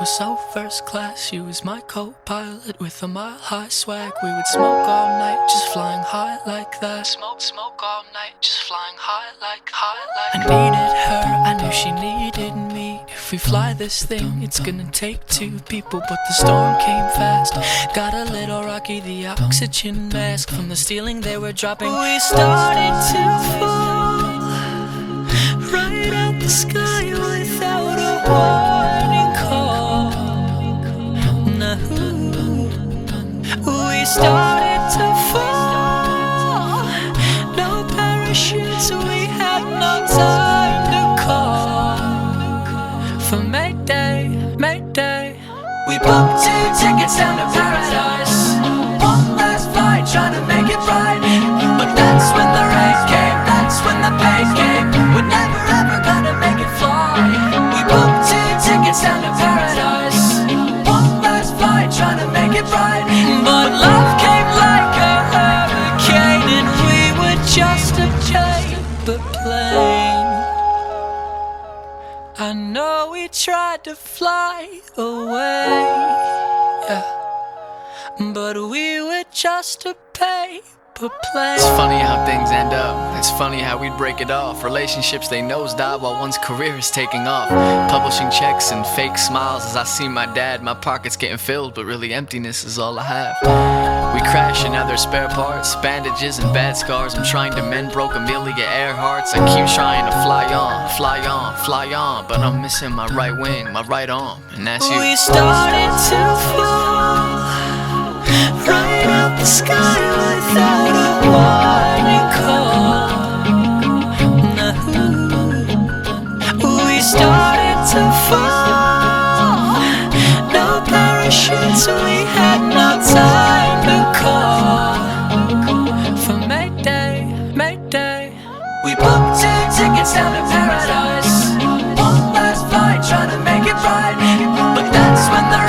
was so first class. She was my co-pilot with a mile-high swag. We would smoke all night, just flying high like that. Smoke all night, just flying high like. I needed her, I knew she needed me. If we fly this thing, it's gonna take two people. But the storm came fast, got a little rocky. The oxygen mask from the ceiling they were dropping. We started to fall right out the sky without a warning call. No, we started to fall. No parachutes, we had no time to call for Mayday, Mayday. We booked 2 tickets down to paradise. One last flight, trying to make it right. But that's when the rain came, that's when the pain came. We're never ever gonna make it fly. We booked 2 tickets down to paradise. One last flight, trying to make it right. But love came like a hurricane, and we were just a paper plane. I know we tried to fly away, yeah, but we were just a paper plane. It's funny how things end up. It's funny how we'd break it off. Relationships, they nosedive while one's career is taking off. Publishing checks and fake smiles as I see my dad. My pockets getting filled, but really emptiness is all I have. We crash and now there's spare parts, bandages and bad scars. I'm trying to mend broke Amelia Earhart's. I keep trying to fly on, fly on, fly on, but I'm missing my right wing, my right arm, and that's you. We started to fall right out the sky without a warning call. No, we started to fall. No parachutes, we had no time to call for Mayday, Mayday. We booked 2 tickets down to paradise. One last flight, trying to make it right. But that's when the